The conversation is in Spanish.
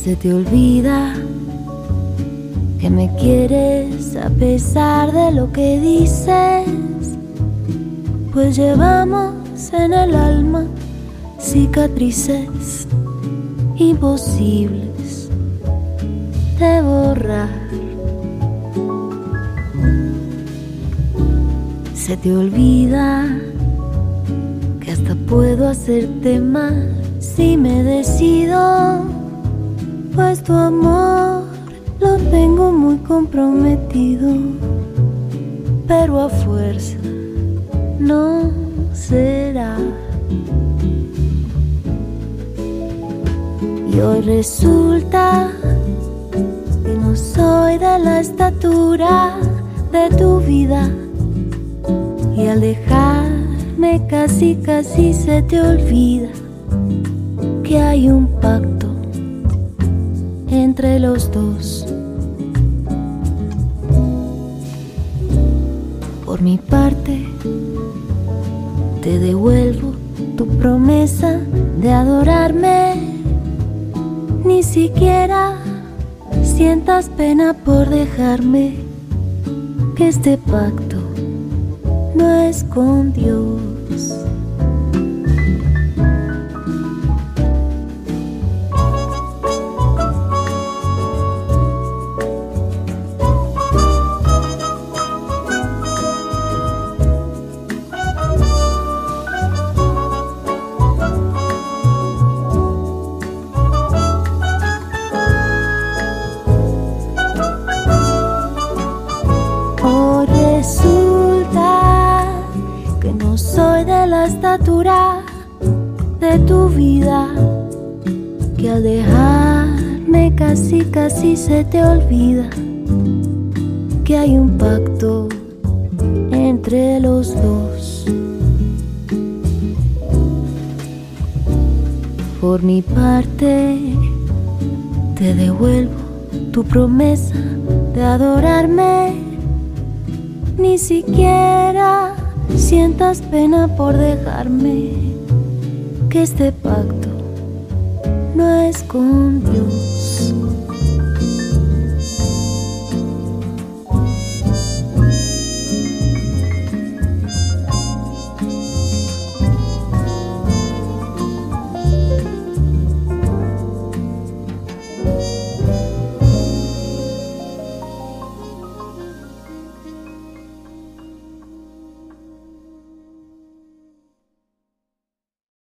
Se te olvida que me quieres a pesar de lo que dices, pues llevamos en el alma cicatrices imposibles de borrar. Se te olvida que hasta puedo hacerte mal si me decido, pues tu amor lo tengo muy comprometido, pero a fuerza no será. Y hoy resulta que no soy de la estatura de tu vida, y al dejarme casi se te olvida que hay un pacto entre los dos. Por mi parte, te devuelvo tu promesa de adorarme. Ni siquiera sientas pena por dejarme, que este pacto no es con Dios. Estatura de tu vida, que al dejarme casi se te olvida que hay un pacto entre los dos. Por mi parte, te devuelvo tu promesa de adorarme. Ni siquiera sientas pena por dejarme, que este pacto no es con Dios.